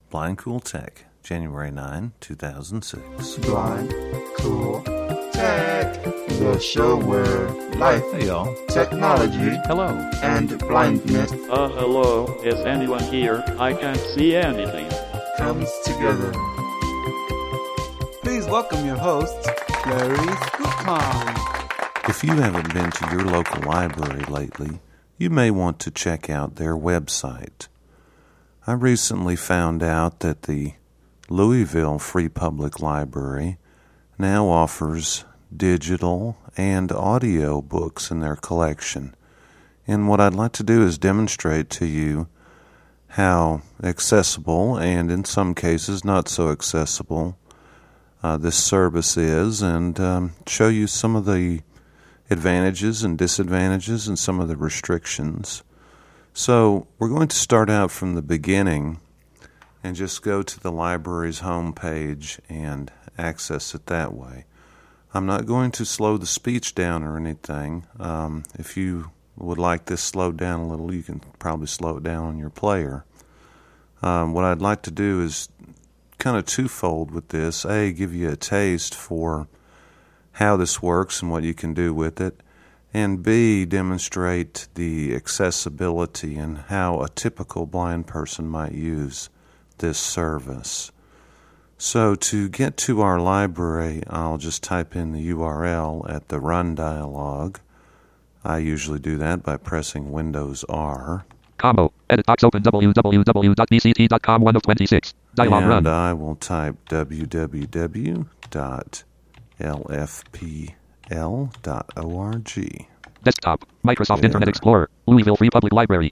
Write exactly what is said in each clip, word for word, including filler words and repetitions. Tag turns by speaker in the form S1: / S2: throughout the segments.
S1: Blind Cool Tech, January ninth, two thousand six.
S2: Blind Cool Tech, the show where life,
S1: hey y'all,
S2: technology,
S1: hello,
S2: and blindness
S3: Uh, hello, is anyone here? I can't see anything.
S2: comes together.
S4: Please welcome your hosts, Clarice Gutmann.
S1: If you haven't been to your local library lately, you may want to check out their website. I recently found out that the Louisville Free Public Library now offers digital and audio books in their collection. And what I'd like to do is demonstrate to you how accessible, and in some cases not so accessible, uh, this service is, and um, show you some of the advantages and disadvantages and some of the restrictions. So we're going to start out from the beginning and just go to the library's homepage and access it that way. I'm not going to slow the speech down or anything. Um, if you would like this slowed down a little, you can probably slow it down on your player. Um, what I'd like to do is kind of twofold with this. A, give you a taste for how this works and what you can do with it. And B, demonstrate the accessibility and how a typical blind person might use this service. So to get to our library, I'll just type in the U R L at the Run dialog. I usually do that by pressing Windows R.
S5: Combo. Edit box open w w w dot b c t dot com one of twenty-six. Dialog
S1: and
S5: run.
S1: I will type w w w dot l f p l dot org.
S5: Desktop. Microsoft
S1: Yeah.
S5: Internet Explorer. Louisville Free Public Library.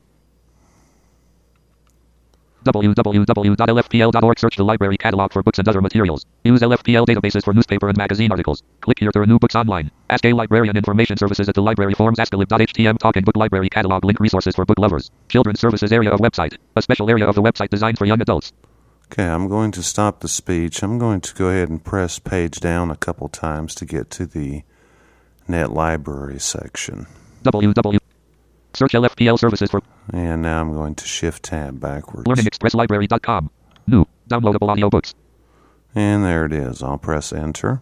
S5: w w w dot l f p l dot org. Search the library catalog for books and other materials. Use L F P L databases for newspaper and magazine articles. Click here to renew books online. Ask a librarian. Information services at the library forms. Askalib dot h t m. Talking book library catalog. Link resources for book lovers. Children's services area of website. A special area of the website designed for young adults.
S1: Okay, I'm going to stop the speech. I'm going to go ahead and press page down a couple times to get to the Net Library section.
S5: www. Search L F P L services for
S1: And now I'm going to shift tab backwards.
S5: learning express library dot com. New. Downloadable audiobooks.
S1: And there it is. I'll press enter.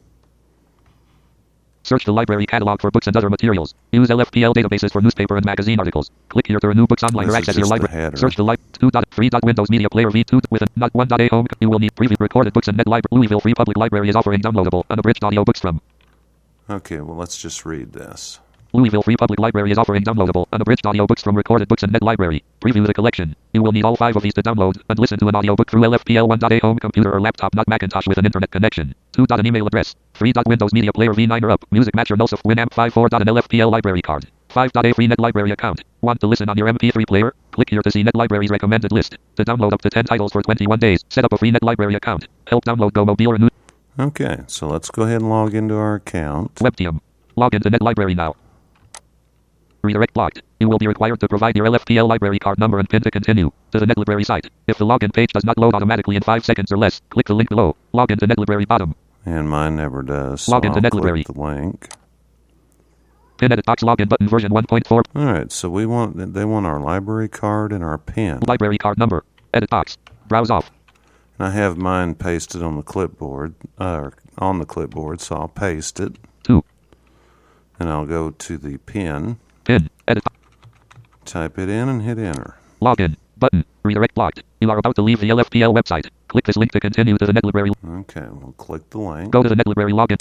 S5: Search the library catalog for books and other materials. Use L F P L databases for newspaper and magazine articles. Click here to renew books online
S1: This
S5: or
S1: is
S5: access your
S1: just the
S5: library.
S1: header.
S5: Search the li- two dot three dot Windows Media Player v two with a not one dot a home. You will need preview recorded books and Net Library. Louisville Free Public Library is offering downloadable unabridged audiobooks from
S1: Okay, well, let's just read this.
S5: Louisville Free Public Library is offering downloadable unabridged audiobooks from recorded books and Net Library. Preview the collection. You will need all five of these to download and listen to an audiobook through L F P L one dot a home computer or laptop, not Macintosh, with an internet connection. two. An email address. three. Windows Media Player v nine or up. Music Matcher Nulsif Winamp five. four. An L F P L library card. five. A free Net Library account. Want to listen on your M P three player? Click here to see Net Library's recommended list. To download up to ten titles for twenty-one days, set up a free Net Library account. Help download Go Mobile or New.
S1: Okay, so let's go ahead and log into our account.
S5: Webtium. Log into Net Library now. Redirect blocked. You will be required to provide your L F P L library card number and PIN to continue to the Net Library site. If the login page does not load automatically in five seconds or less, click the link below. Log into Net Library bottom.
S1: And mine never does. So
S5: Log into
S1: I'll
S5: Net
S1: click
S5: Library.
S1: the link.
S5: PIN edit box login button version one point four.
S1: All right, so we want they want our library card and our PIN.
S5: Library card number. Edit box. Browse off.
S1: And I have mine pasted on the clipboard, uh, on the clipboard, so I'll paste it.
S5: two.
S1: And I'll go to the PIN,
S5: PIN. Edit.
S1: type it in, and hit enter.
S5: Login. Button. Redirect blocked. You are about to leave the L F P L website. Click this link to continue to the Net Library.
S1: Okay, we'll click the link.
S5: Go to the Net Library login.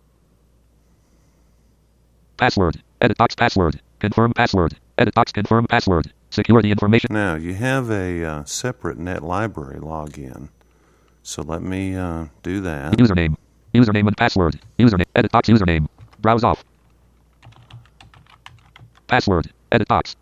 S5: Password. Edit box password. Confirm password. Edit box confirm password. Secure the information.
S1: Now, you have a uh, separate Net Library login. So let me uh, do that.
S5: Username. Username and password. Username. Edit box username. Browse off. Password. Edit box.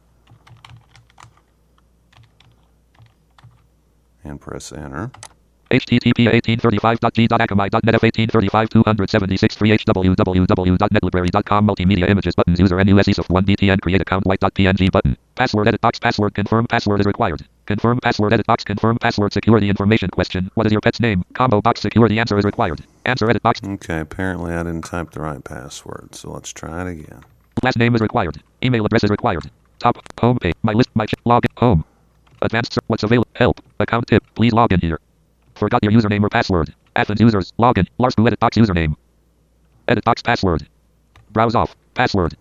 S1: And press enter.
S5: http eighteen thirty-five dot g dot akamai dot net f eighteen thirty-five two seventy-six three h www dot net library dot com multimedia images buttons user nusef one btn create account white dot png button password edit box password confirm password is required confirm password edit box confirm password secure the information question what is your pet's name combo box secure the answer is required answer edit box
S1: Okay, apparently I didn't type the right password, so let's try it again.
S5: last name is required email address is required top home page my list my ch- login home Advanced search. What's available? Help. Account tip. Please log in here. Forgot your username or password. Athens users. Login. Larsku edit box username. Edit box password. Browse off. Password.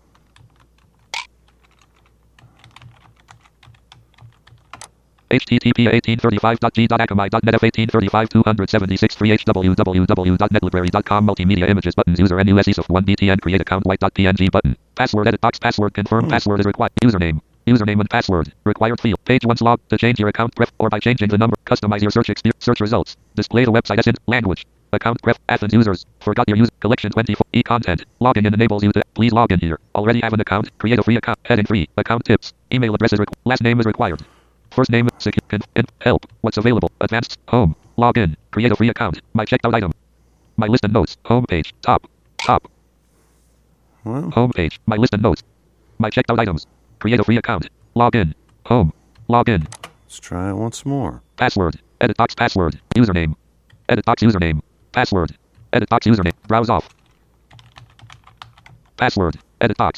S5: http eighteen thirty-five dot g dot akamai dot net f eighteen thirty-five two seventy-six three h www dot netlibrary dot com multimedia images buttons user nus of one btn create account white dot png button password edit box password confirm password is required username username and password required field page once logged to change your account pref or by changing the number customize your search experience search results display the website as in language account pref Athens users forgot your user collection twenty-four e content logging in enables you to please log in here already have an account create a free account heading free account tips email address is required last name is required. First name, secure, conf, help, what's available, advanced, home, log in, create a free account, my checked out item, my list and notes, home page, top, top,
S1: Well,
S5: home page, my list and notes, my checked out items, create a free account, log in, home, log in,
S1: let's try it once more.
S5: password, edit box password, username, edit box username, password, edit box username, browse off, password, edit box.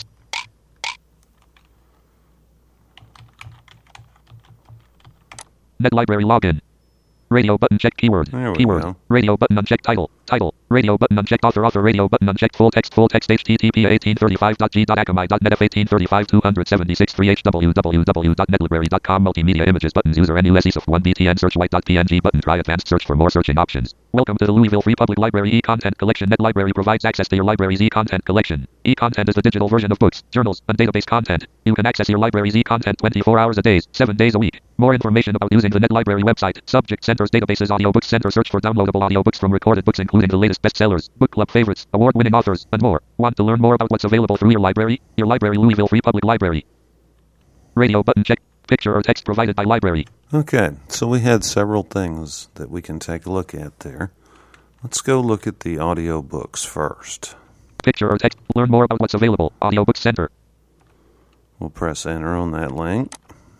S5: Net library login. Radio button check keyword.
S1: There we
S5: Keyword.
S1: go.
S5: Radio button unchecked title. Title. Radio button unchecked author. Author. Radio button unchecked full text. Full text. http eighteen thirty-five dot g dot akamai dot net f eighteen thirty-five two seventy-six three h www dot netlibrary dot com multimedia images buttons user nus of one btn search white dot png button try advanced search for more searching options. Welcome to the Louisville Free Public Library e-content collection. Net library provides access to your library's e-content collection. E-content is the digital version of books, journals, and database content. You can access your library's e-content twenty-four hours a day, seven days a week. More information about using the Net Library website, subject centers, databases, audiobooks center, search for downloadable audiobooks from recorded books including the latest bestsellers, book club favorites, award-winning authors, and more. Want to learn more about what's available through your library? Your library Louisville Free Public Library. Radio button check. Picture or text provided by library.
S1: Okay, so we had several things that we can take a look at there. Let's go look at the audiobooks first.
S5: Picture or text. Learn more about what's available. Audiobooks center.
S1: We'll press enter on that link.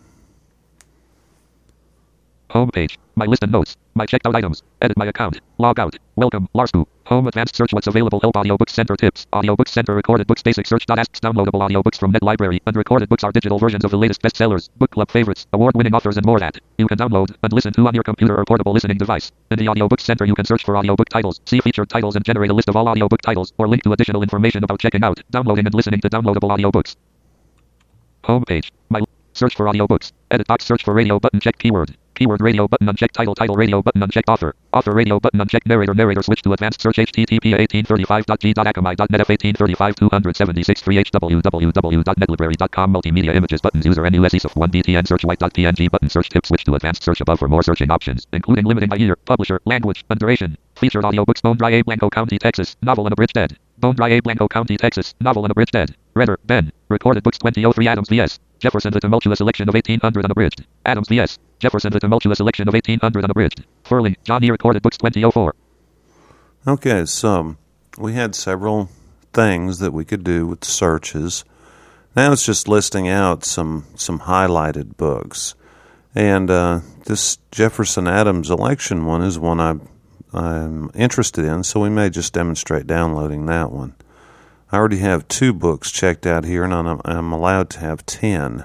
S5: Homepage. My list and notes. My checked out items. Edit my account. Log out. Welcome. Larsku. Home advanced search what's available. Help audiobooks center tips. Audiobooks center recorded books basic search. Asks downloadable audiobooks from Net Library. And recorded books are digital versions of the latest bestsellers, book club favorites, award winning authors and more that you can download and listen to on your computer or portable listening device. In the audiobooks center you can search for audiobook titles, see featured titles and generate a list of all audiobook titles or link to additional information about checking out, downloading and listening to downloadable audiobooks. Homepage. My search for audiobooks. Edit box search for radio button check keyword. Keyword radio button unchecked title title radio button unchecked author. Author radio button unchecked narrator narrator switch to advanced search http eighteen thirty-five dot g dot akamai dot net f eighteen thirty-five two seventy-six three h www dot netlibrary dot com multimedia images buttons user nus of one btn search white dot png button search tip switch to advanced search above for more searching options including limiting by year, publisher, language, and duration. Featured audiobooks Bone Dry A Blanco County, Texas, novel and abridged ed. Bone Dry A Blanco County, Texas, novel and abridged ed. Reader, Ben. Recorded books twenty oh three Adams V S. Jefferson the Tumultuous Election of eighteen hundred unabridged. Adams V S. Jefferson the Tumultuous Election of eighteen hundred unabridged. Furling, John E. Recorded books twenty oh four.
S1: Okay, so we had several things that we could do with searches. Now it's just listing out some, some highlighted books. And uh, this Jefferson Adams election one is one I, I'm interested in, so we may just demonstrate downloading that one. I already have two books checked out here, and I'm, I'm allowed to have ten.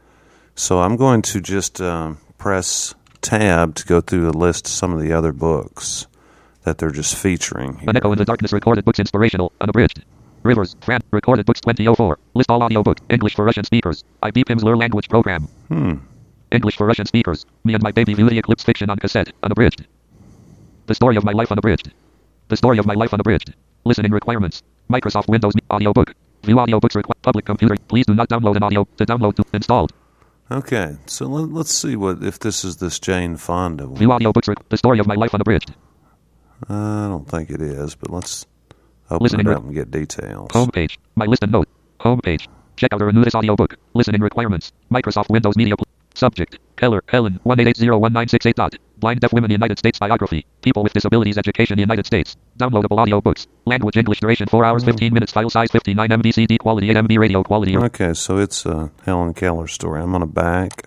S1: So I'm going to just uh, press tab to go through the list of some of the other books that they're just featuring here.
S5: An Echo in the Darkness recorded books inspirational, unabridged. Rivers, Fran, recorded books twenty oh four. List all audiobooks, English for Russian speakers. I B Pimsleur language program.
S1: Hmm.
S5: English for Russian speakers. Me and my baby view the eclipse fiction on cassette, unabridged. The story of my life unabridged. The story of my life unabridged. Listening requirements. Microsoft Windows audiobook. View audiobooks requ- public computer. Please do not download an audio to download to installed.
S1: Okay, so let, let's see what if this is this Jane Fonda one.
S5: View audiobooks. Rec- the story of my life unabridged.
S1: I don't think it is, but let's open
S5: Listening
S1: it
S5: re-
S1: up and get details.
S5: Homepage. My list and note. Homepage. Check out or renew this audiobook. Listening requirements. Microsoft Windows Media. Pl- Subject. Keller, Helen, one eight eight zero one nine six eight. Blind Deaf Women United States Biography. People with Disabilities Education United States. Downloadable audiobooks. Language English duration four hours fifteen minutes. File size fifty-nine megabytes. C D quality eight megabytes. Radio quality.
S1: Okay, so it's a Helen Keller story. I'm going to back.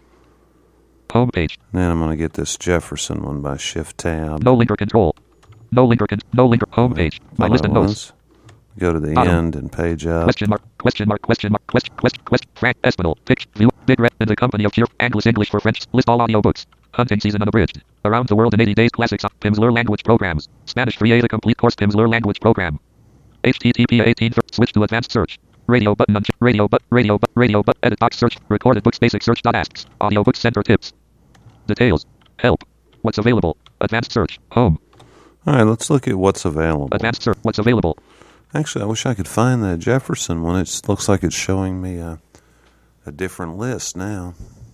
S5: Homepage.
S1: Then I'm going to get this Jefferson one by Shift Tab.
S5: No linker control. No linker con- No linker. Homepage. My
S1: Thought
S5: list
S1: I
S5: and notes.
S1: was. Go to the
S5: Bottom.
S1: end and page up.
S5: Question mark, question mark, question mark, question, question, question, Frank Espinal, pitch, view, Big Red, in the company of cheer, English, English for French, list all audiobooks. Hunting season unabridged. Around the world in eighty days classics of Pimsleur language programs. Spanish create a complete course Pimsleur language program. H T T P eighteen switch to advanced search. Radio button on radio but radio but radio but edit box search. Recorded books basic search dot asks. Audiobooks center tips. Details. Help. What's available. Advanced search. Home.
S1: All right, let's look at what's available.
S5: Advanced search. What's available.
S1: Actually, I wish I could find that Jefferson one. It looks like it's showing me a, a different list now.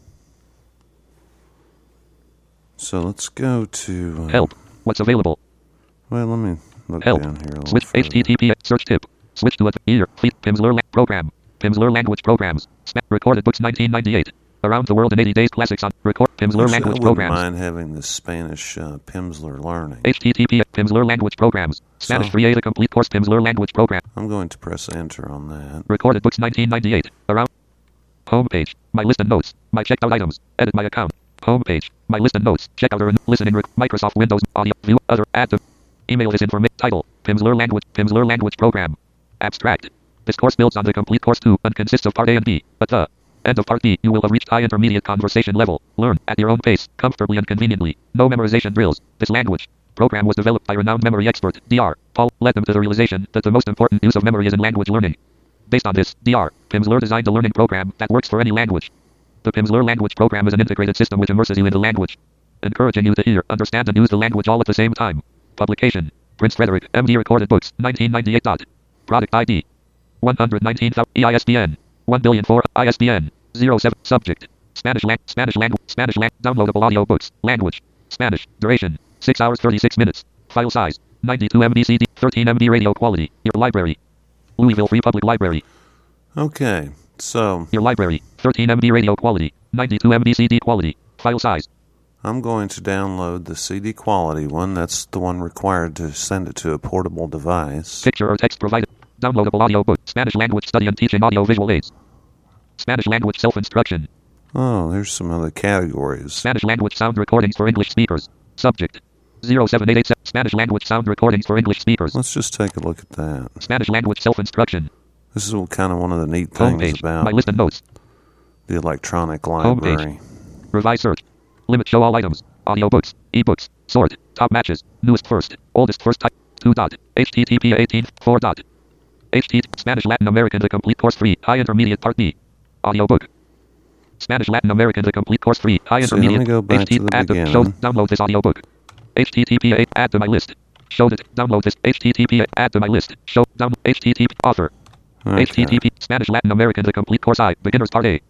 S1: So let's go to... Uh,
S5: Help. What's available.
S1: Well, let me look
S5: Help.
S1: down here a little
S5: Switch
S1: further.
S5: H T T P search tip. Switch to a ear. Feed Pimsleur la- program. Pimsleur language programs. Spa- recorded books nineteen ninety-eight. Around the world in eighty days classics on record Pimsleur
S1: Actually,
S5: language
S1: I wouldn't
S5: programs.
S1: mind having this Spanish uh, Pimsleur learning.
S5: H T T P Pimsleur language programs. Spanish
S1: So-
S5: create a complete course Pimsleur language program.
S1: I'm going to press enter on that.
S5: Recorded books nineteen ninety-eight. Around. Homepage. My list and notes. My checked out items. Edit my account. Homepage. My list and notes. Check out or listening. Rec- Microsoft Windows. Audio. View. Other. Add to. Email this information. Title. Pimsleur language. Pimsleur language program. Abstract. This course builds on the complete course two and consists of part A and B. At the end of part B, you will have reached high intermediate conversation level. Learn at your own pace, comfortably and conveniently. No memorization drills. This language program was developed by renowned memory expert D R Paul, led them to the realization that the most important use of memory is in language learning. Based on this, D R Pimsleur designed a learning program that works for any language. The Pimsleur language program is an integrated system which immerses you in the language, encouraging you to hear, understand, and use the language all at the same time. Publication: Prince Frederick, M D Recorded Books, nineteen ninety-eight. Product I D: one hundred nineteen thousand. E I S B N: one billion four. I S B N: zero seven. Subject: Spanish lang. Spanish language. Spanish lang. Downloadable audiobooks. Language: Spanish. Duration: six hours thirty-six minutes. File size: ninety-two megabytes C D. thirteen megabytes radio quality. Your library: Louisville Free Public Library.
S1: Okay, so
S5: Your library: thirteen megabytes radio quality. ninety-two megabytes C D quality. File size:
S1: I'm going to download the C D quality one. That's the one required to send it to a portable device.
S5: Picture or text provided. Downloadable audiobook. Spanish language study and teaching audio visual aids. Spanish language self-instruction.
S1: Oh, there's some other categories.
S5: Spanish language sound recordings for English speakers. Subject: zero seven eight eight seven. Spanish language sound recordings for English speakers.
S1: Let's just take a look at that.
S5: Spanish language self-instruction.
S1: This is kind of one of the neat things
S5: Homepage.
S1: about
S5: My list and notes.
S1: the electronic library.
S5: Revise search. Limit show all items. Audiobooks. Ebooks. Sort. Top matches. Newest first. Oldest first type. two dot. H T T P eighteen. four dot. H T T P Spanish Latin American The Complete Course Free. High Intermediate Part B. Audiobook. Spanish Latin American The Complete Course Free. High
S1: So let me
S5: Intermediate.
S1: go back
S5: H T T
S1: to the
S5: add
S1: beginning.
S5: show. Download this audiobook. H T T P add to my list. Show it. Download this. H T T P add to my list. Show. Download. H T T P author.
S1: Okay.
S5: H T T P Spanish Latin American The Complete Course I. Beginners Part A.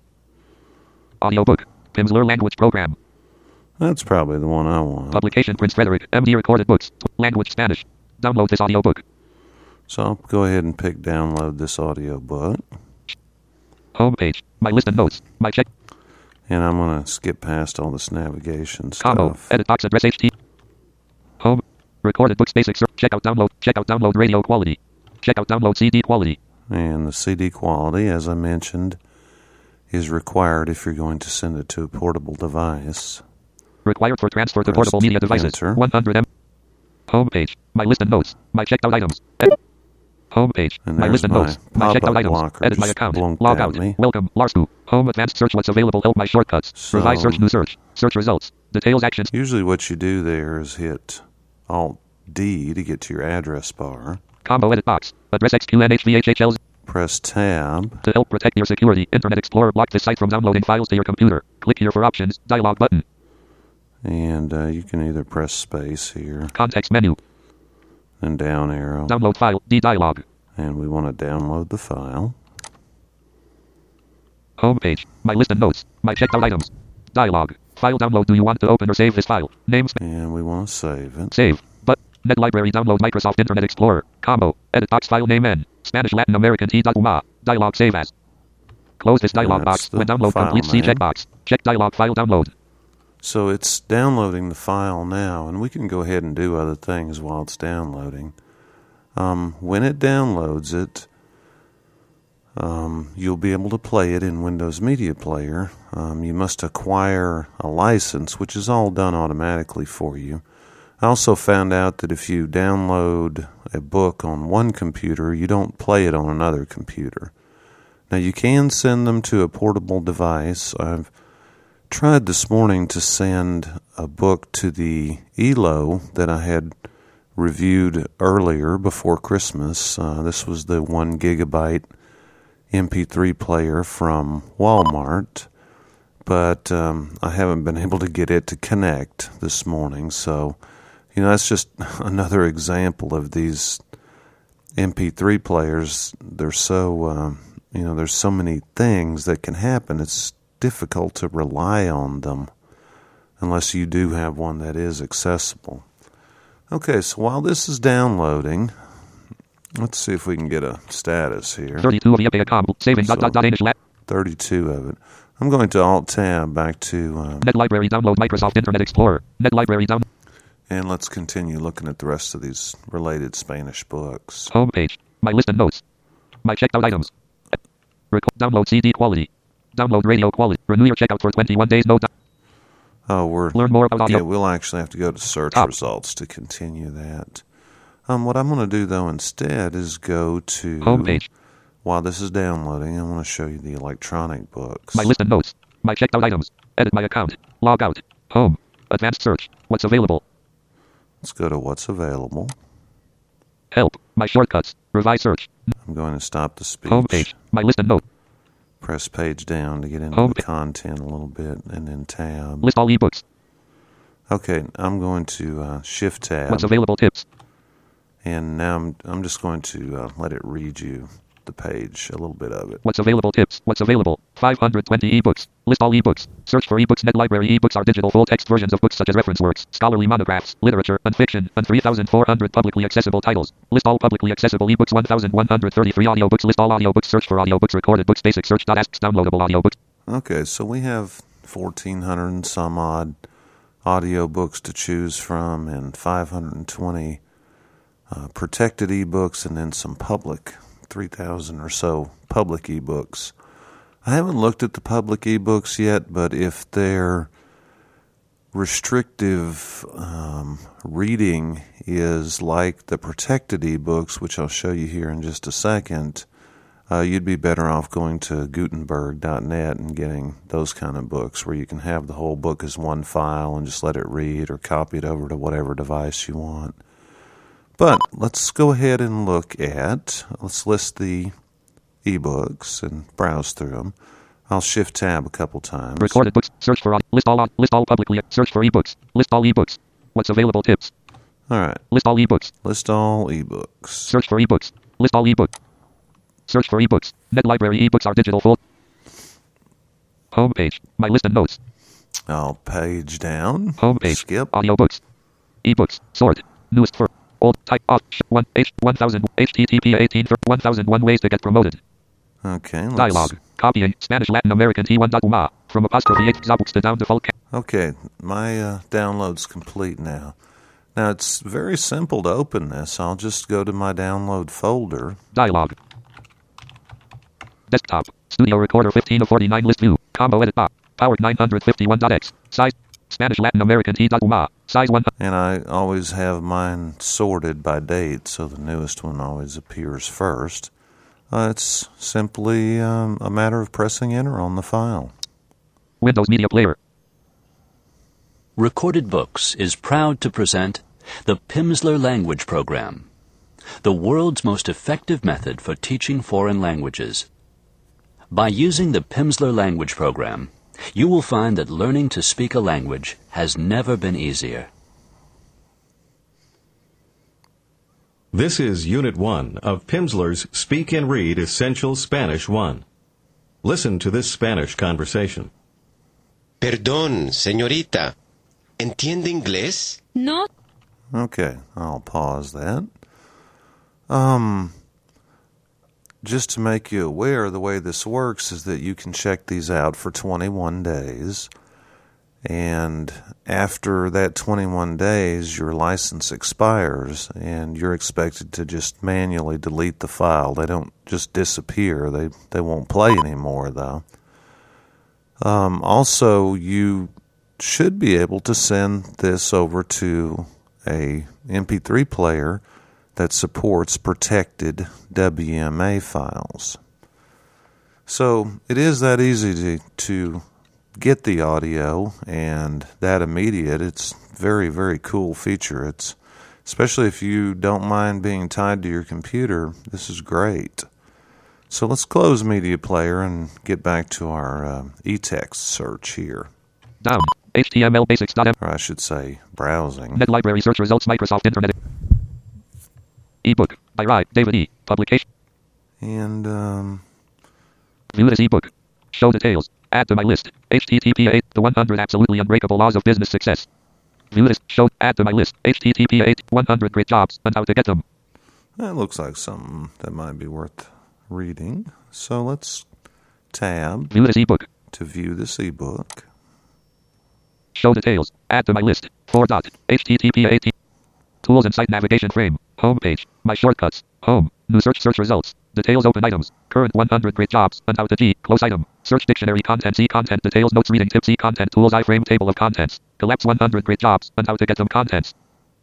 S5: Audiobook. Pimsleur language program.
S1: That's probably the one I want.
S5: Publication Prince Frederick, M D Recorded Books. Language Spanish. Download this audiobook.
S1: So I'll go ahead and pick download this audiobook.
S5: Homepage. My list and notes. My check.
S1: And I'm going to skip past all this navigation
S5: Combo.
S1: stuff.
S5: Edit box address H T. Home. Recorded books basic search. Check out download. Check out download radio quality. Check out download C D quality.
S1: And the C D quality, as I mentioned, is required if you're going to send it to a portable device.
S5: Required for transfer to
S1: Press
S5: portable media devices.
S1: enter.
S5: one hundred M. Homepage. My list and notes. My checked out items. Ed- Homepage.
S1: And
S5: My
S1: there's
S5: list and
S1: my
S5: notes. My checked out
S1: pop-up
S5: items.
S1: blocker
S5: Edit my
S1: just
S5: account.
S1: blunked
S5: Log
S1: at
S5: out.
S1: me.
S5: Welcome. Larsku. Home advanced search. What's available. Help my shortcuts.
S1: So-
S5: Revise search. New search. Search results. Details actions.
S1: Usually what you do there is hit Alt D to get to your address bar.
S5: Combo edit box. Address X Q N H V H H L.
S1: Press Tab.
S5: To help protect your security, Internet Explorer blocked this site from downloading files to your computer. Click here for options. Dialog button.
S1: And uh, you can either press space here
S5: Context menu.
S1: and down arrow.
S5: Download file. D dialog.
S1: And we want to download the file.
S5: Homepage. My list and notes. My checked out items. Dialog. File download. Do you want to open or save this file? Name. Sp-
S1: And we want to save it.
S5: save. But. Net library download Microsoft Internet Explorer. Combo. Edit box file name N. Spanish Latin American T. U M A. Dialog save as. Close this dialog
S1: That's
S5: box.
S1: the
S5: When download
S1: file
S5: complete, see
S1: name.
S5: checkbox. Check dialog file download.
S1: So it's downloading the file now, and we can go ahead and do other things while it's downloading. Um, when it downloads it, um, you'll be able to play it in Windows Media Player. Um, you must acquire a license, which is all done automatically for you. I also found out that if you download a book on one computer, you don't play it on another computer. Now, you can send them to a portable device. I've tried this morning to send a book to the E L O that I had reviewed earlier before Christmas. Uh, this was the one gigabyte M P three player from Walmart, but um, I haven't been able to get it to connect this morning. So, you know, that's just another example of these M P three players. They're so, uh, you know, there's so many things that can happen. It's difficult to rely on them unless you do have one that is accessible. Okay, so while this is downloading, let's see if we can get a status here.
S5: thirty-two of the Epicom, saving
S1: So,
S5: dot dot dot Danish lab.
S1: thirty-two of it. I'm going to Alt-Tab back to, um,
S5: Net library download Microsoft Internet Explorer. Net library down.
S1: and let's continue looking at the rest of these related Spanish books.
S5: Homepage. My list and notes. My checked out items. Rec- download C D quality. Download radio quality. Renew your checkout for twenty-one days. No. Do-
S1: Oh, we're
S5: Learn more about
S1: yeah.
S5: audio.
S1: We'll actually have to go to search
S5: Top.
S1: results to continue that. Um, what I'm going to do though instead is go to
S5: Homepage.
S1: While this is downloading, I want to show you the electronic books.
S5: My list and notes. My checked out items. Edit my account. Log out. Home. Advanced search. What's available.
S1: Let's go to what's available.
S5: Help. My shortcuts. Revise search.
S1: I'm going to stop the speech.
S5: Homepage. My list and note.
S1: Press page down to get into
S5: Home.
S1: the content a little bit, and then tab.
S5: List all ebooks.
S1: Okay, I'm going to uh, shift tab,
S5: What's available tips.
S1: and now I'm I'm just going to uh, let it read you the page, a little bit of it.
S5: What's available tips. What's available. five hundred twenty ebooks. List all ebooks. Search for ebooks. Net library ebooks are digital full text versions of books such as reference works, scholarly monographs, literature, and fiction, and three thousand four hundred publicly accessible titles. List all publicly accessible ebooks. one thousand one hundred thirty-three audiobooks. List all audiobooks. Search for audiobooks. Recorded books. Basic search. Asks downloadable audiobooks.
S1: Okay, so we have fourteen hundred and some odd audiobooks to choose from, and five hundred twenty uh, protected ebooks, and then some public, three thousand or so public ebooks. I haven't looked at the public ebooks yet, but if they're restrictive um, reading is like the protected ebooks, which I'll show you here in just a second, uh, you'd be better off going to Gutenberg dot net and getting those kind of books where you can have the whole book as one file and just let it read or copy it over to whatever device you want. But let's go ahead and look at, let's list the ebooks and browse through them. I'll shift tab a couple times.
S5: Recorded books. Search for aud- list all au- list all publicly. Search for ebooks. List all ebooks. What's available tips.
S1: All right.
S5: List all ebooks.
S1: List all ebooks.
S5: Search for ebooks. List all ebooks. Search for ebooks. Net library ebooks are digital full. Homepage. My list and notes.
S1: I'll page down.
S5: Homepage.
S1: Skip.
S5: Audiobooks. Ebooks. Sort. Newest for old type off one H one thousand H T T P eighteen for one thousand one ways to get promoted.
S1: Okay. Let's,
S5: Dialogue. Copying Spanish Latin American T one dot U M A from apostrophe H Zabooks to down default. Ca-
S1: Okay. My uh, download's complete now. Now it's very simple to open this. I'll just go to my download folder.
S5: Dialogue. Desktop. Studio Recorder fifteen of forty-nine list view. Combo edit box. Powered nine fifty-one dot X. Size. Spanish Latin American T dot U M A. Size one.
S1: And I always have mine sorted by date, so the newest one always appears first. Uh, it's simply um, a matter of pressing enter on the file.
S5: Windows Media Player.
S6: Recorded Books is proud to present the Pimsleur Language Program, the world's most effective method for teaching foreign languages. By using the Pimsleur Language Program, you will find that learning to speak a language has never been easier.
S7: This is Unit one of Pimsleur's Speak and Read Essential Spanish one. Listen to this Spanish conversation.
S8: Perdón, señorita. ¿Entiende inglés?
S9: No.
S1: Okay, I'll pause that. Um, just to make you aware, the way this works is that you can check these out for twenty-one days. And after that twenty-one days, your license expires, and you're expected to just manually delete the file. They don't just disappear. They they won't play anymore, though. Um, also, you should be able to send this over to a M P three player that supports protected W M A files. So it is that easy to, to get the audio and that immediate. It's very, very cool feature. It's especially if you don't mind being tied to your computer, this is great. So let's close Media Player and get back to our uh, eText search here.
S5: Down. H T M L basics.m.
S1: Or I should say browsing.
S5: Net library search results Microsoft Internet. Ebook by Wright, David E. Publication.
S1: And um,
S5: view this ebook. Show details. Add to my list. H T T P eight. The one hundred absolutely unbreakable laws of business success. View this. Show. Add to my list. H T T P eight. one hundred great jobs and how to get them.
S1: That looks like something that might be worth reading. So let's tab.
S5: View this ebook.
S1: To view this ebook.
S5: Show details. Add to my list. four dot. H T T P eight. Tools and site navigation frame. Home page. My shortcuts. Home. New search search results. Details open items. Current one hundred great jobs and how to G. Close item. Search dictionary content. See content details notes reading tips. See content tools. iframe table of contents. Collapse one hundred great jobs and how to get them contents.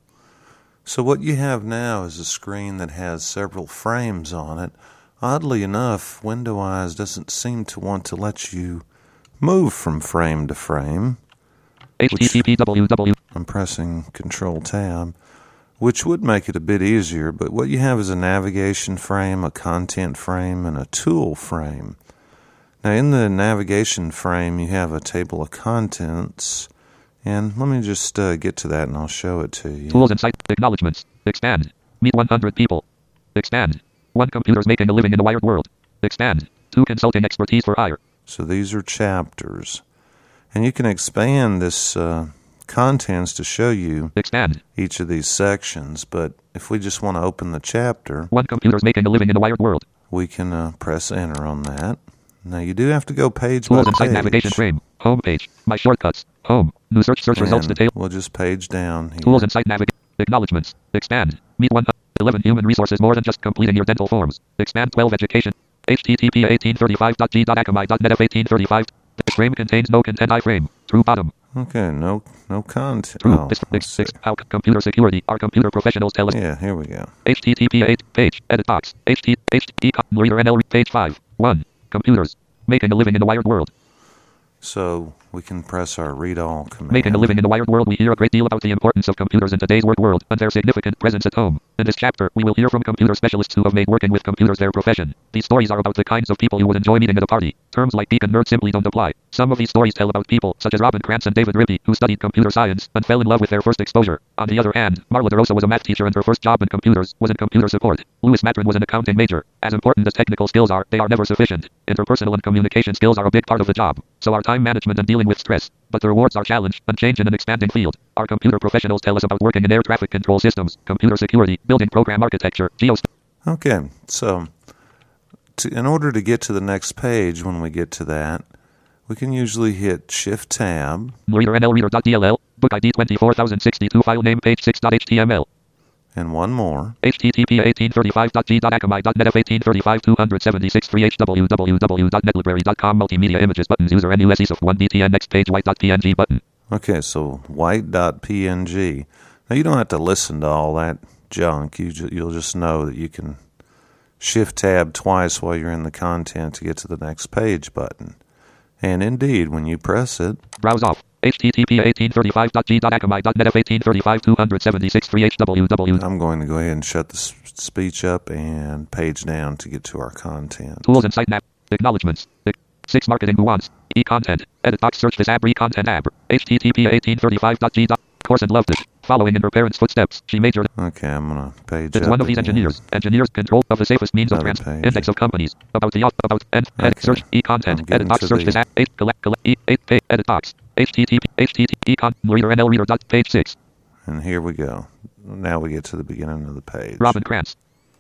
S1: So what you have now is a screen that has several frames on it. Oddly enough, WindowEyes doesn't seem to want to let you move from frame to frame.
S5: H T T P W W.
S1: I'm pressing Control Tab, which would make it a bit easier, but what you have is a navigation frame, a content frame, and a tool frame. Now in the navigation frame you have a table of contents, and let me just uh, get to that and I'll show it to you.
S5: Tools and site acknowledgements. Expand. Meet one hundred people. Expand. One computer's making a living in the wired world. Expand. Two consulting expertise for hire.
S1: So these are chapters. And you can expand this uh, contents to show you
S5: expand
S1: each of these sections, but if we just want to open the chapter,
S5: one computer's making a living in the wired world,
S1: we can uh, press enter on that. Now you do have to go page
S5: Tools
S1: by
S5: and
S1: page.
S5: site navigation frame. Home page. My shortcuts. Home. New search search
S1: and
S5: results detail.
S1: We'll just page down here.
S5: Tools and site navigation. Acknowledgements. Expand. Meet one eleven human resources more than just completing your dental forms. Expand twelve education. H T T P eighteen thirty-five dot g dot akamai dot net f eighteen thirty-five. This frame contains no content iframe. True bottom.
S1: Okay, no no content.
S5: True.
S1: Oh,
S5: this, this, this, how computer security. Our computer professionals tell us.
S1: Yeah, here we go.
S5: H T T P eight page. Edit box. H T H T reader N L page five. one. Computers. Making a living in the wired world.
S1: So we can press our read all command.
S5: Making a living in the wired world, we hear a great deal about the importance of computers in today's work world and their significant presence at home. In this chapter, we will hear from computer specialists who have made working with computers their profession. These stories are about the kinds of people you would enjoy meeting at a party. Terms like geek and nerd simply don't apply. Some of these stories tell about people, such as Robin Krantz and David Rippey, who studied computer science and fell in love with their first exposure. On the other hand, Marla DeRosa was a math teacher and her first job in computers was in computer support. Louis Matron was an accounting major. As important as technical skills are, they are never sufficient. Interpersonal and communication skills are a big part of the job. So are time management and dealing with stress. But the rewards are challenged and change in an expanding field. Our computer professionals tell us about working in air traffic control systems, computer security, building program architecture, geos.
S1: Okay, so to, in order to get to the next page, when we get to that, we can usually hit Shift Tab.
S5: Reader N L reader.dll, book I D twenty-four thousand sixty-two, file name page six dot H T M L.
S1: And one more.
S5: H T T P eighteen thirty-five dot g dot akamai dot net f eighteen thirty-five two seventy-six three h w w w dot net library dot com multimedia images buttons user N U S E S of one D T N next page white dot P N G button.
S1: Okay, so white dot P N G. Now you don't have to listen to all that junk. You ju- you'll just know that you can Shift Tab twice while you're in the content to get to the next page button. And indeed, when you press it,
S5: browse off. H T T P eighteen thirty-five dot g dot akamai dot net f eighteen thirty-five two seventy-six three h w w.
S1: I'm going to go ahead and shut the s- speech up and page down to get to our content.
S5: Tools and site nav. Acknowledgements. six marketing nuance. E-content. Edit box search this ab re-content ab. H T T P eighteen thirty-five dot g dot. Course and loved it. Following in her parents' footsteps, she majored.
S1: Okay, I'm going to page
S5: It's
S1: up
S5: one of these
S1: again.
S5: engineers. Engineers control of the safest means
S1: Another
S5: of trans.
S1: page.
S5: Index of companies. About the about end head
S1: Okay.
S5: search e-content.
S1: I'm getting
S5: Edit box
S1: to
S5: search
S1: the-
S5: this app. eight collect collect e eight page edit box. H T T P H T T P econ reader N L reader dot page six.
S1: And here we go. Now we get to the beginning of the page.
S5: Robin Krantz.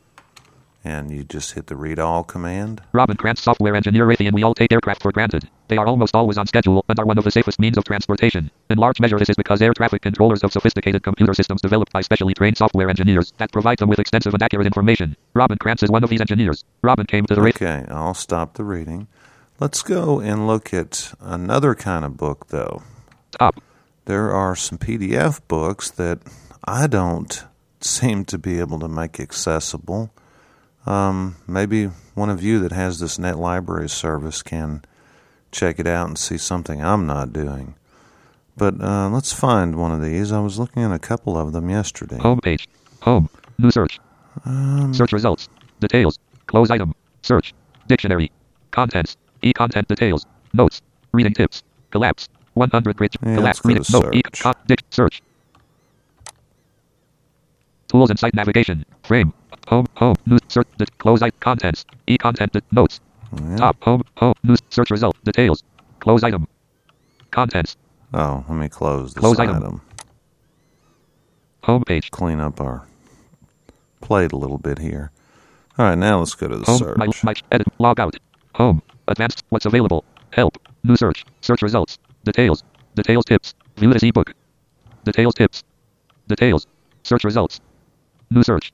S1: And you just hit the read all command.
S5: Robin Krantz, software engineer. Raytheon. We all take aircraft for granted. They are almost always on schedule and are one of the safest means of transportation. In large measure, this is because air traffic controllers have sophisticated computer systems developed by specially trained software engineers that provide them with extensive and accurate information. Robin Krantz is one of these engineers. Robin came to the Ray-
S1: Okay, I'll stop the reading. Let's go and look at another kind of book, though.
S5: top.
S1: There are some P D F books that I don't seem to be able to make accessible. Um, maybe one of you that has this Net Library service can check it out and see something I'm not doing. But uh, let's find one of these. I was looking at a couple of them yesterday.
S5: Home page. Home. New search.
S1: Um,
S5: Search results. Details. Close item. Search. Dictionary. Contents. E-content details. Notes. Reading tips. Collapse. one hundred grid.
S1: Yeah,
S5: Collapse.
S1: let's go
S5: Reading.
S1: to
S5: Note. E-
S1: search.
S5: con- dic- search. Tools and site navigation. Frame. Home. Home. News. Search. Di- close item. Contents. E-content. Di- notes.
S1: yeah.
S5: Top. Home. Home. News. Search result. Details. Close item. Contents.
S1: Oh, let me close this
S5: Close
S1: item.
S5: item. Home page.
S1: Clean up our plate a little bit here. All right, now let's go to the
S5: Home.
S1: search.
S5: My, my, edit. Log out. Home. Advanced. What's available. Help. New search. Search results. Details. Details tips. View as ebook. Details tips. Details. Search results. New search.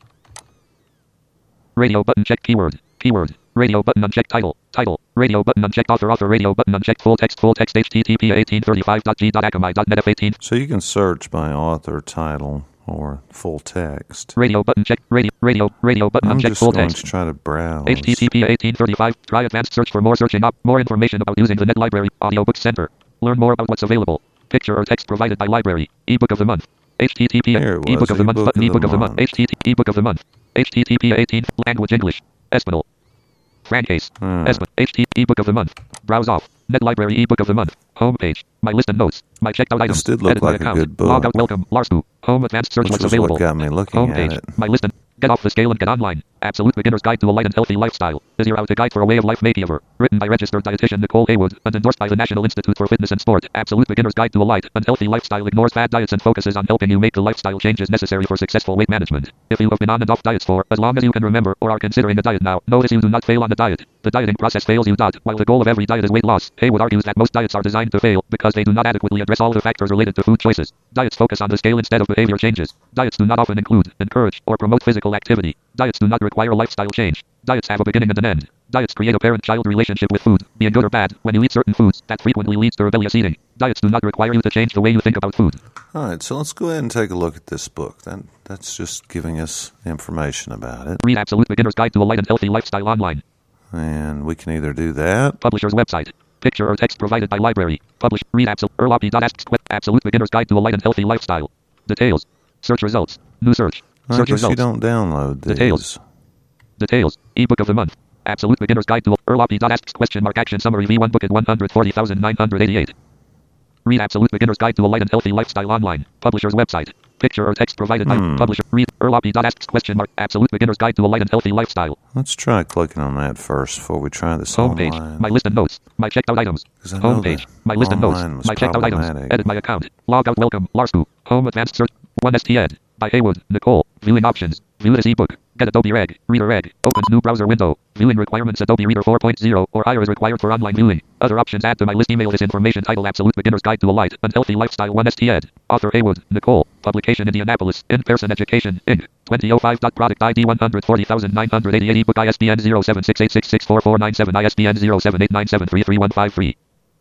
S5: Radio button check keyword. Keyword. Radio button unchecked title. Title. Radio button unchecked author. Author. Radio button unchecked full text. Full text. H T T P eighteen thirty-five dot g dot akamai dot net f eighteen.
S1: So you can search by author, title, or full text.
S5: Radio button check. Radio. Radio. Radio button
S1: I'm
S5: unchecked
S1: just
S5: full
S1: going
S5: text.
S1: to try to browse.
S5: H T T P eighteen thirty-five. Try advanced search for more searching up. More information about using the Net Library Audiobook Center. Learn more about what's available. Picture or text provided by library. Ebook of the month. H T T P
S1: There it was,
S5: ebook of the month
S1: ebook
S5: button.
S1: of the
S5: Ebook of the month.
S1: month.
S5: H T T P ebook of the month. H T T P eighteen language English. Espanol. Francase.
S1: Hmm.
S5: Espanol. H T T ebook of the month. Browse off. Net Library ebook of the month. Home page. My list and notes. My checked out items.
S1: did look
S5: Edit my
S1: like a
S5: account.
S1: good book.
S5: Log out. Welcome. Larsku. Home advanced search
S1: Which
S5: what's
S1: was
S5: available.
S1: what got me looking
S5: Home
S1: at
S5: page.
S1: it.
S5: My list and get off the scale and get online. Absolute Beginner's Guide to a Light and Healthy Lifestyle is your out-to-guide for a way of life makeover. Written by registered dietitian Nicole Haywood and endorsed by the National Institute for Fitness and Sport. Absolute Beginner's Guide to a Light and Healthy Lifestyle ignores fad diets and focuses on helping you make the lifestyle changes necessary for successful weight management. If you have been on and off diets for as long as you can remember or are considering a diet now, notice you do not fail on the diet. The dieting process fails you not. While the goal of every diet is weight loss, Haywood argues that most diets are designed to fail because they do not adequately address all the factors related to food choices. Diets focus on the scale instead of behavior changes. Diets do not often include, encourage, or promote physical activity. Diets do not require lifestyle change. Diets have a beginning and an end. Diets create a parent-child relationship with food, being good or bad. When you eat certain foods, that frequently leads to rebellious eating. Diets do not require you to change the way you think about food.
S1: All right, so let's go ahead and take a look at this book. That, that's just giving us information about it.
S5: Read Absolute Beginner's Guide to a Light and Healthy Lifestyle online.
S1: And we can either do that.
S5: Publisher's website. Picture or text provided by library. Publish. Read Absolute. Erlopi dot asks Absolute Beginner's Guide to a Light and Healthy Lifestyle. Details. Search results. New search.
S1: I
S5: Search
S1: guess
S5: results.
S1: you don't download these.
S5: Details. Details. Ebook of the month. Absolute Beginner's Guide to Erlopi dot asks question mark action summary V one book at one hundred forty thousand nine hundred eighty-eight. Read Absolute Beginner's Guide to a Light and Healthy Lifestyle online. Publisher's website. Picture or text provided by
S1: Hmm.
S5: publisher. Read Erlopi dot asks question mark Absolute Beginner's Guide to a Light and Healthy Lifestyle.
S1: Let's try clicking on that first before we try this
S5: Home page.
S1: online.
S5: My list and notes. My checked out items.
S1: 'Cause I know
S5: Home page.
S1: that
S5: My list and notes.
S1: online was
S5: My checked out items.
S1: problematic.
S5: Edit my account. Log out. Welcome. Larsku. Home advanced search. one S T Ed. By Haywood. Nicole. Viewing options. View as ebook. Get Adobe Reg. Reader Reg. Opens new browser window. Viewing requirements Adobe Reader four point oh or higher is required for online viewing. Other options add to my list. Email this information titled Absolute Beginner's Guide to a Light and Healthy Lifestyle one S T Ed. Author Haywood. Nicole. Publication Indianapolis. In-person education. Incorporated. twenty oh five. Product I D one hundred forty thousand nine hundred eighty-eight. Ebook I S B N zero seven six eight six six four four nine seven. I S B N zero seven eight nine seven three three one five three.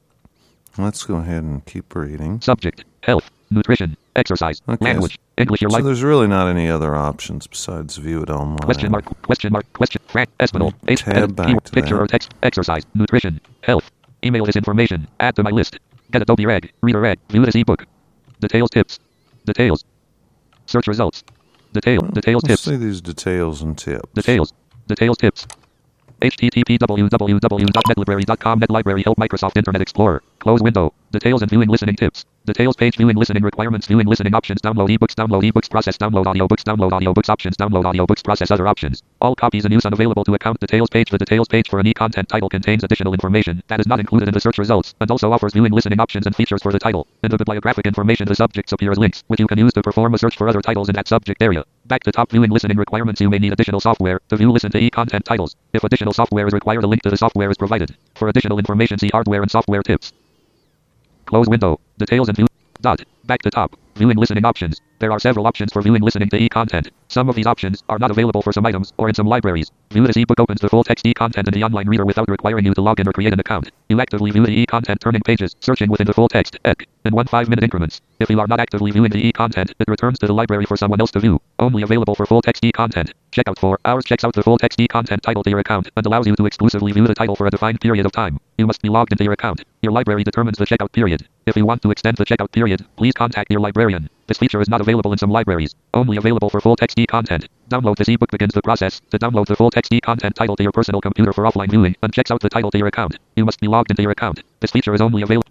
S1: Let's go ahead and keep reading.
S5: Subject. Health. Nutrition. Exercise.
S1: Okay,
S5: Language. English your
S1: So
S5: life.
S1: there's really not any other options besides view it online.
S5: Question mark, question mark, question, Frank, Espanol, H,
S1: Tab
S5: edit,
S1: back
S5: keyword,
S1: to
S5: picture
S1: that.
S5: or text, exercise, nutrition, health. Email this information, add to my list. Get Adobe Reg, Reader Reg, view this ebook. Details tips. Details. Search results. Detail, details
S1: Let's
S5: tips.
S1: see these details and tips.
S5: Details. Details tips. H T T P w w w dot net library dot com Net Library Help Microsoft Internet Explorer. Close window. Details and viewing listening tips. Details page viewing listening requirements viewing listening options download ebooks download ebooks process download audiobooks download audiobooks options download audiobooks process other options. All copies in use unavailable to account details page. The details page for an e-content title contains additional information that is not included in the search results and also offers viewing listening options and features for the title. In the bibliographic information the subjects appear as links which you can use to perform a search for other titles in that subject area. Back to top viewing listening requirements you may need additional software to view listen to e-content titles. If additional software is required a link to the software is provided. For additional information see hardware and software tips. Close window. Details and view. Dot. Back to top. Viewing listening options. There are several options for viewing listening to e-content. Some of these options are not available for some items or in some libraries. View this ebook opens the full text e-content in the online reader without requiring you to log in or create an account. You actively view the e-content turning pages, searching within the full text, E C, in one five-minute increments. If you are not actively viewing the e-content, it returns to the library for someone else to view. Only available for full text e-content. Checkout for hours checks out the full text e-content title to your account and allows you to exclusively view the title for a defined period of time. You must be logged into your account. Your library determines the checkout period. If you want to extend the checkout period, please contact your librarian. This feature is not available in some libraries. Only available for full text e-content. Download this ebook begins the process to download the full text e-content title to your personal computer for offline viewing and checks out the title to your account. You must be logged into your account. This feature is only available.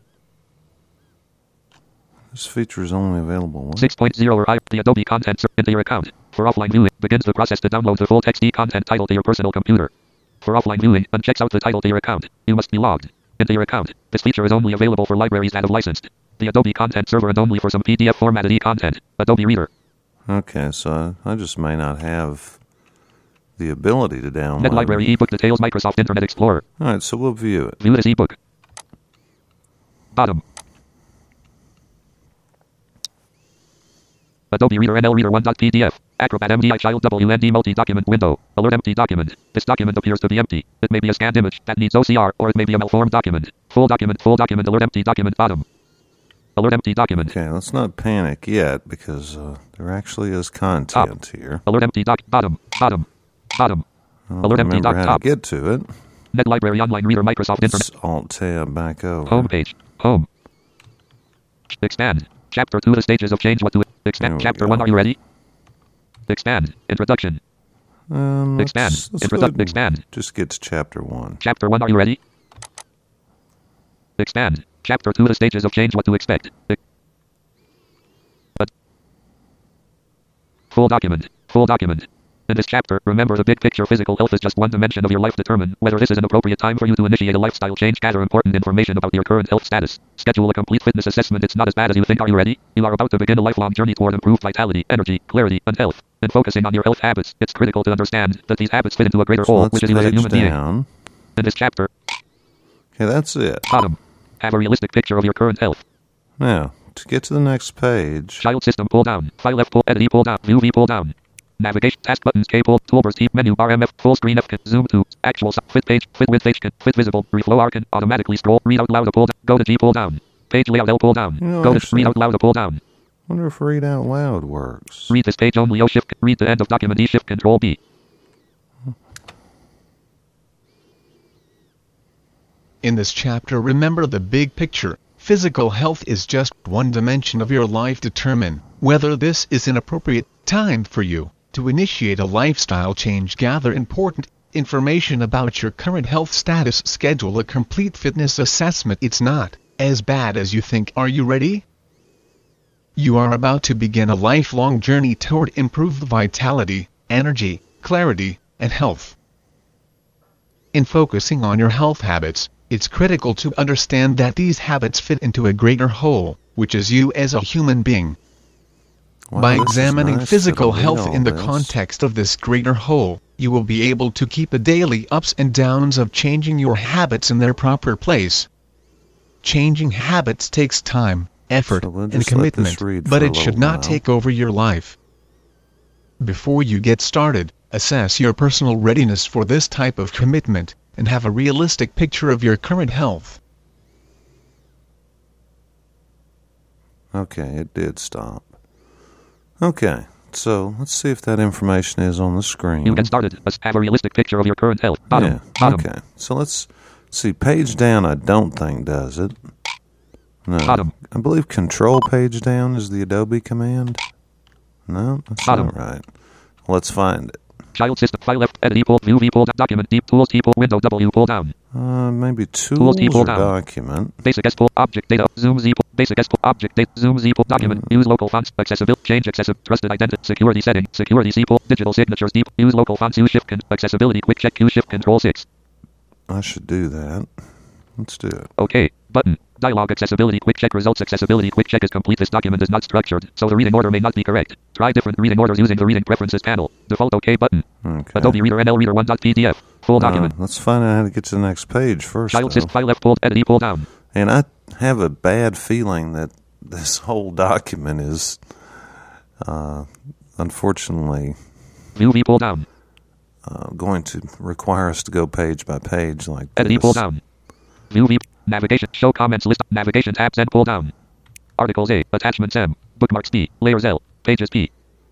S1: This feature is only available. What?
S5: six point oh or higher. The Adobe Content Search into your account. For offline viewing, begins the process to download the full text e-content title to your personal computer. For offline viewing, and checks out the title to your account. You must be logged into your account. This feature is only available for libraries that have licensed the Adobe Content Server and only for some P D F formatted e-content. Adobe Reader.
S1: Okay, so I just may not have the ability to download.
S5: Net Library ebook details Microsoft Internet Explorer.
S1: All right, so we'll view it.
S5: View this ebook. Bottom. Adobe Reader N L Reader one.pdf. Acrobat M D I Child W N D multi-document window. Alert empty document. This document appears to be empty. It may be a scanned image that needs O C R, or it may be a malformed document. Full document, full document, alert empty document bottom. Alert empty document.
S1: Okay, let's not panic yet because uh, there actually is content
S5: top.
S1: here.
S5: Alert empty doc bottom, bottom, bottom.
S1: I don't
S5: Alert empty
S1: remember
S5: doc
S1: how
S5: top.
S1: to get to it.
S5: Net Library Online Reader Microsoft
S1: Let's
S5: Internet.
S1: Alt tab back over.
S5: Home page. Home. Expand. Chapter two. The stages of change. What to expand. Chapter
S1: go.
S5: one. Are you ready? Expand. Introduction.
S1: Um, let's,
S5: Expand.
S1: let's
S5: Introdu-
S1: go ahead and
S5: expand.
S1: Just get to chapter one.
S5: Chapter one. Are you ready? Expand. Chapter two. The stages of change. What to expect. E- but full document. Full document. In this chapter, remember the big picture. Physical health is just one dimension of your life. Determine whether this is an appropriate time for you to initiate a lifestyle change. Gather important information about your current health status. Schedule a complete fitness assessment. It's not as bad as you think. Are you ready? You are about to begin a lifelong journey toward improved vitality, energy, clarity, and health. In focusing on your health habits, it's critical to understand that these habits fit into a greater
S1: So
S5: whole,
S1: let's
S5: which is you as a
S1: page
S5: human being.
S1: down.
S5: In this chapter,
S1: Okay, that's it.
S5: bottom, have a realistic picture of your current health.
S1: Now, to get to the next page,
S5: Child system pull down. File F pull, edit E pull down. View V pull down. Navigation, task buttons, K pull, toolbars, T menu bar, M F, full screen F, zoom to, actual, fit page, fit width H, fit visible, reflow R, automatically scroll, read out loud, pull down, go to G pull down, page layout L pull down,
S1: You know,
S5: go to
S1: actually-
S5: read out loud, pull down,
S1: wonder if read out loud works.
S5: read this page only O shift, read the end of document E shift control B.
S9: In this chapter, remember the big picture. Physical health is just one dimension of your life. Determine whether this is an appropriate time for you to initiate a lifestyle change. Gather important information about your current health status. Schedule a complete fitness assessment. It's not as bad as you think. Are you ready? You are about to begin a lifelong journey toward improved vitality, energy, clarity, and health. In focusing on your health habits, it's critical to understand that these habits fit into a greater whole, which is you as a human being.
S1: Wow,
S9: By
S1: this is
S9: examining
S1: nice
S9: physical
S1: to read
S9: health
S1: all
S9: in the
S1: this.
S9: context of this greater whole, you will be able to keep the daily ups and downs of changing your habits in their proper place. Changing habits takes time, effort,
S1: So we'll
S9: and
S1: just let this
S9: commitment,
S1: read
S9: but
S1: for a
S9: it should
S1: little
S9: not
S1: while.
S9: take over your life. Before you get started, assess your personal readiness for this type of commitment, and have a realistic picture of your current health.
S1: Okay, it did stop. Okay, so let's see if that information is on the screen.
S5: You get started. Let's have a realistic picture of your current health. Bottom,
S1: Yeah,
S5: bottom,
S1: okay. So let's see. Page down, I don't think does it. No.
S5: Bottom.
S1: I believe control page down is the Adobe command. No, that's
S5: Bottom.
S1: not right. Let's find it.
S5: child system, file left, edit E pull, view V pull, document, deep tools, T pull, window W pull down,
S1: Uh, maybe tools,
S5: Tools, T pull
S1: or
S5: down.
S1: document.
S5: basic S pull, object data, zoom Z pull, basic S pull, object data, zoom Z pull, document, use local fonts, accessibility, change accessible, trusted identity, security setting, security C pull, digital signatures, deep, use local fonts, use shift, con- accessibility, quick check, Q shift, control six.
S1: I should do that. Let's do it.
S5: OK. Button. Dialog accessibility quick check results accessibility quick check is complete. This document is not structured, so the reading order may not be correct. Try different reading orders using the reading preferences panel. Default OK button.
S1: Okay.
S5: Adobe Reader N L Reader one.pdf. Full
S1: Uh,
S5: document.
S1: let's find out how to get to the next page first.
S5: Child
S1: though.
S5: system file left pull edit E pull down.
S1: And I have a bad feeling that this whole document is, uh, unfortunately,
S5: View V pull down.
S1: Uh, going to require us to go page by page like
S5: Edit
S1: this.
S5: E pull down. View V. Navigation. Show comments list. Navigation tabs and pull down. Articles A. Attachments M. Bookmarks B. Layers L. Pages P.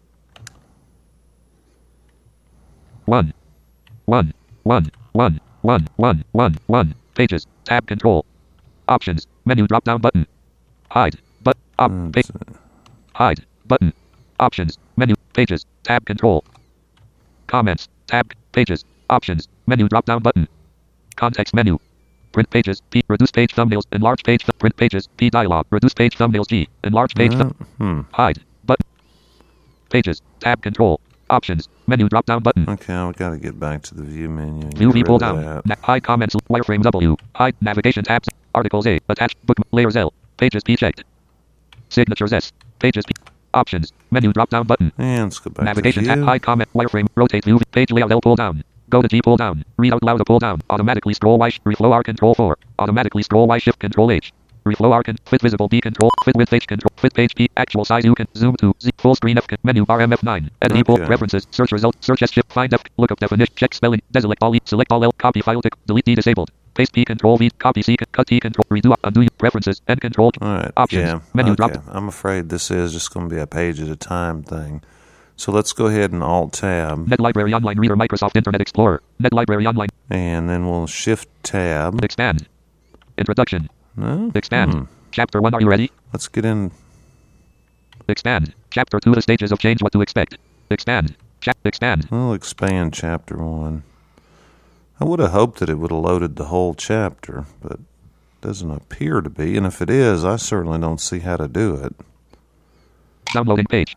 S5: One. One. One. One. One. One. One. One. Pages. Tab control. Options. Menu drop down button. Hide. But. Op.
S1: That's
S5: Pa-
S1: it.
S5: hide. Button. Options. Menu. Pages. Tab control. Comments. Tab. Pages. Options. Menu drop down button. Context menu. Print pages. P. Reduce page thumbnails. Enlarge page. Th- print pages. P. Dialog. Reduce page thumbnails. G. Enlarge page.
S1: Uh,
S5: Th-
S1: hmm.
S5: hide. Button. Pages. Tab control. Options. Menu drop down button.
S1: Okay, we got to get back to the view menu. and
S5: View
S1: get
S5: V
S1: rid
S5: pull
S1: of
S5: down.
S1: that.
S5: Na- hide comments. Wireframe W. Hide navigation tabs. Articles A. Attached. Book. Layers L. Pages P checked. Signatures S. Pages P. Options. Menu drop down button.
S1: And let's go back
S5: Navigation
S1: to
S5: tab.
S1: view.
S5: Hide comment. Wireframe. Rotate view. Page layout L pull down. Go to G pull down. Read out loud to pull down. Automatically scroll Y. Reflow R control four. Automatically scroll Y shift control H. Reflow R can fit visible B control. Fit width H control. Fit page P. Actual size U can zoom to Z. Full screen F can menu bar M F nine. Edit E pull.
S1: Okay.
S5: Preferences. Search result. Search S shift. Find F. Look up definition. Check spelling. Deselect all E. Select all L. Copy file tick. Delete D disabled. Paste P control V. Copy C. Cut T control. Redo. Undo. Preferences. End control.
S1: All right.
S5: Options.
S1: Yeah.
S5: Menu
S1: okay.
S5: drop.
S1: I'm afraid this is just going to be a page at a time thing. So let's go ahead and Alt Tab,
S5: Net Library Online Reader Microsoft Internet Explorer. Net Library Online.
S1: and then we'll Shift Tab.
S5: Expand. Introduction.
S1: No?
S5: Expand.
S1: Hmm.
S5: Chapter one. Are you ready?
S1: Let's get in.
S5: Expand. Chapter two. The stages of change. What to expect. Expand. Chap. Expand.
S1: We'll expand Chapter one. I would have hoped that it would have loaded the whole chapter, but it doesn't appear to be. And if it is, I certainly don't see how to do it.
S5: Downloading page.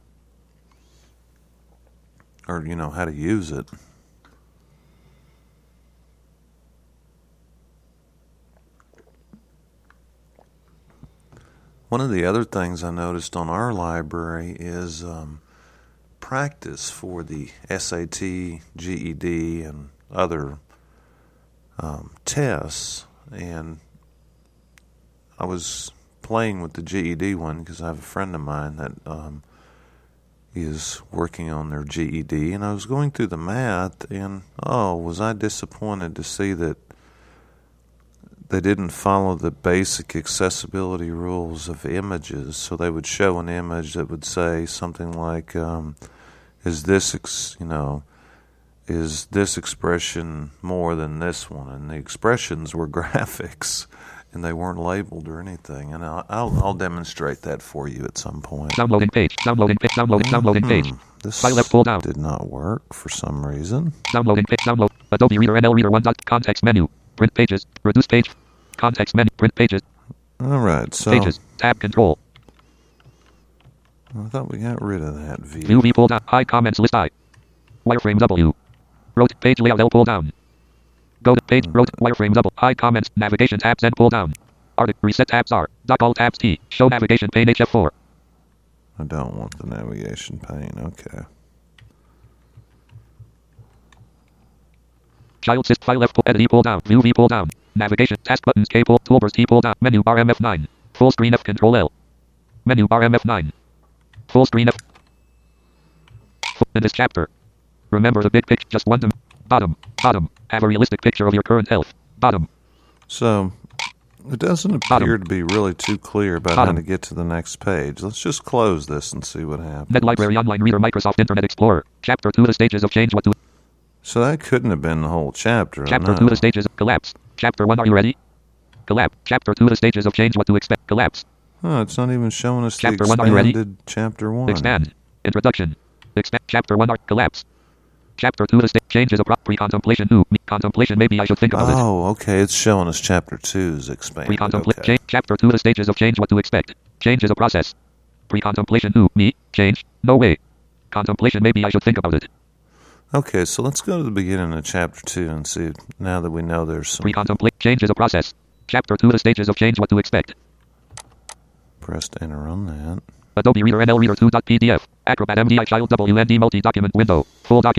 S1: Or, you know, how to use it. One of the other things I noticed on our library is um, practice for the S A T, G E D, and other um, tests. And I was playing with the G E D one because I have a friend of mine that um, is working on their G E D, and I was going through the math, and oh, was I disappointed to see that they didn't follow the basic accessibility rules of images. So they would show an image that would say something like, um, is this, ex- you know, is this expression more than this one? And the expressions were graphics, and they weren't labeled or anything. And I'll, I'll, I'll demonstrate that for you at some point.
S5: Downloading page. Downloading page. Downloading. Downloading page.
S1: Hmm, this
S5: File left pull down.
S1: did not work for some reason.
S5: Downloading page. Download. Adobe Reader N L Reader one. Dot context menu. Print pages. Reduce page. Context menu. Print pages.
S1: All right, so
S5: Pages. Tab control.
S1: I thought we got rid of that view.
S5: View V pull down. Hide comments list I. Wireframe W. Rotate page layout L pull down. Go to page. Rotate wireframe double. Hide comments. Navigation tabs and pull down. Artic. Reset tabs R. Dock all tabs T. Show navigation pane H F four.
S1: I don't want the navigation pane. Okay.
S5: Child sys file left pull. Edit E pull down. View V pull down. Navigation task buttons K pull. Toolbars T pull down. Menu bar M F nine. Full screen F control L. Menu bar M F nine. Full screen F. In this chapter. Remember the big picture. Just one. Dim- bottom. Bottom. Have a realistic picture of your current health. Bottom.
S1: So it doesn't appear to be really too clear about
S5: Bottom.
S1: how to get to the next page. Let's just close this and see what happens.
S5: Net Library Online Reader Microsoft Internet Explorer. Chapter two. The stages of change. What to.
S1: So that couldn't have been the whole chapter. I
S5: Chapter
S1: know.
S5: two. The stages of collapse. Chapter one. Are you ready? Collapse. Chapter two. The stages of change. What to expect. Collapse.
S1: Oh, it's not even showing us
S5: Chapter
S1: the
S5: one, are you ready?
S1: expanded chapter one.
S5: Expand. Introduction. Expand. Chapter one. Are collapse. Chapter two. The state changes of pre-contemplation. Who? Me. Contemplation. Maybe I should think about it.
S1: Oh, okay. It's showing us chapter two's expanded.
S5: Pre-contemplate.
S1: Okay.
S5: Change. Chapter two. The stages of change. What to expect. Change is a process. Pre-contemplation. Who? Me. Change. No way. Contemplation. Maybe I should think about it.
S1: Okay, so let's go to the beginning of chapter two and see, now that we know there's some...
S5: Pre-contemplate. Change is a process. Chapter two. The stages of change. What to expect.
S1: Pressed enter on that.
S5: Adobe Reader N L Reader two dot P D F. Acrobat M D I Child W N D multi-document window. Full document.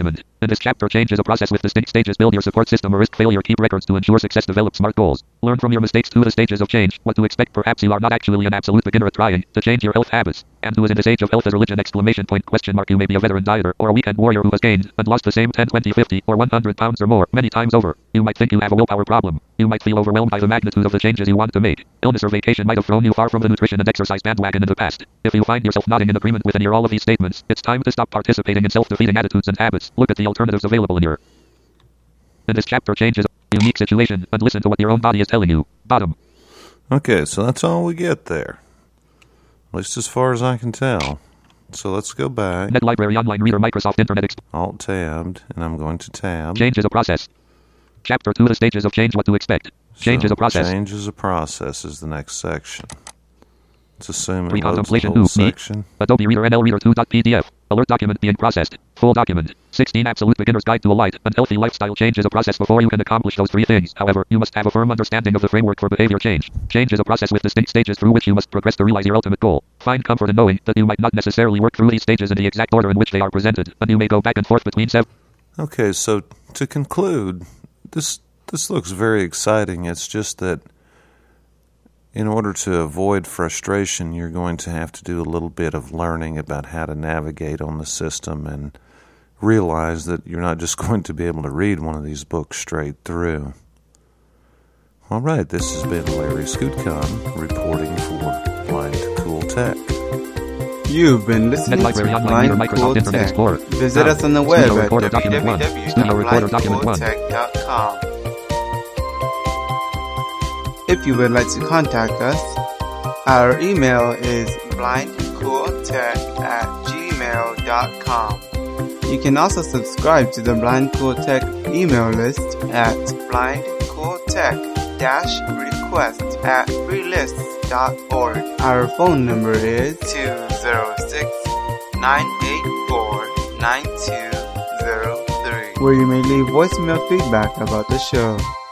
S5: In this chapter, change is a process with distinct stages. Build your support system or risk failure. Keep records to ensure success. Develop SMART goals. Learn from your mistakes. To the stages of change. What to expect. Perhaps you are not actually an absolute beginner at trying to change your health habits. And who is in this age of health as religion? Exclamation point question mark. You may be a veteran dieter or a weekend warrior who has gained and lost the same ten, twenty, fifty, or one hundred pounds or more many times over. You might think you have a willpower problem. You might feel overwhelmed by the magnitude of the changes you want to make. Illness or vacation might have thrown you far from the nutrition and exercise bandwagon in the past. If you find yourself nodding in agreement with any or all of these statements, it's time to stop participating in self-defeating attitudes and habits. Look at the alternatives available in your In this chapter, change is a unique situation, and listen to what your own body is telling you. Bottom.
S1: Okay, so that's all we get there. At least as far as I can tell. So let's go back.
S5: Net Library Online Reader Microsoft Internet Explorer.
S1: Alt-tabbed, and I'm going to tab.
S5: Change is a process. Chapter two, the stages of change, what to expect. Change
S1: so
S5: is a process.
S1: Change is a process is the next section. Let's assume it loads the
S5: Pre-contemplation
S1: whole
S5: two.
S1: section.
S5: Adobe Reader N L Reader two dot P D F. Alert document being processed. Full document. sixteen Absolute Beginner's Guide to a Light and Healthy Lifestyle. Change is a process before you can accomplish those three things. However, you must have a firm understanding of the framework for behavior change. Change is a process with distinct stages through which you must progress to realize your ultimate goal. Find comfort in knowing that you might not necessarily work through these stages in the exact order in which they are presented, and you may go back and forth between seven.
S1: Okay, so to conclude, this this looks very exciting. It's just that in order to avoid frustration, you're going to have to do a little bit of learning about how to navigate on the system and realize that you're not just going to be able to read one of these books straight through. All right, this has been Larry Scootcon reporting for Blind Cool Tech.
S4: You've been listening
S5: Net
S4: to
S5: Library Online Reader
S4: Blind Cool
S5: Microsoft Internet
S4: Tech.
S5: Explorer.
S4: Visit
S5: Now,
S4: us on the web
S5: Studio
S4: at
S5: Recorder
S4: w
S5: Document
S4: w
S5: one.
S4: w
S5: Studio
S4: dot
S5: Recorder
S4: blind
S5: Document
S4: cool
S5: one.
S4: tech dot com. If you would like to contact us, our email is blindcooltech at gmail dot com. You can also subscribe to the Blind Cool Tech email list at blindcooltech-request at freelists dot org. Our phone number is two zero six, nine eight four, nine two zero three, where you may leave voicemail feedback about the show.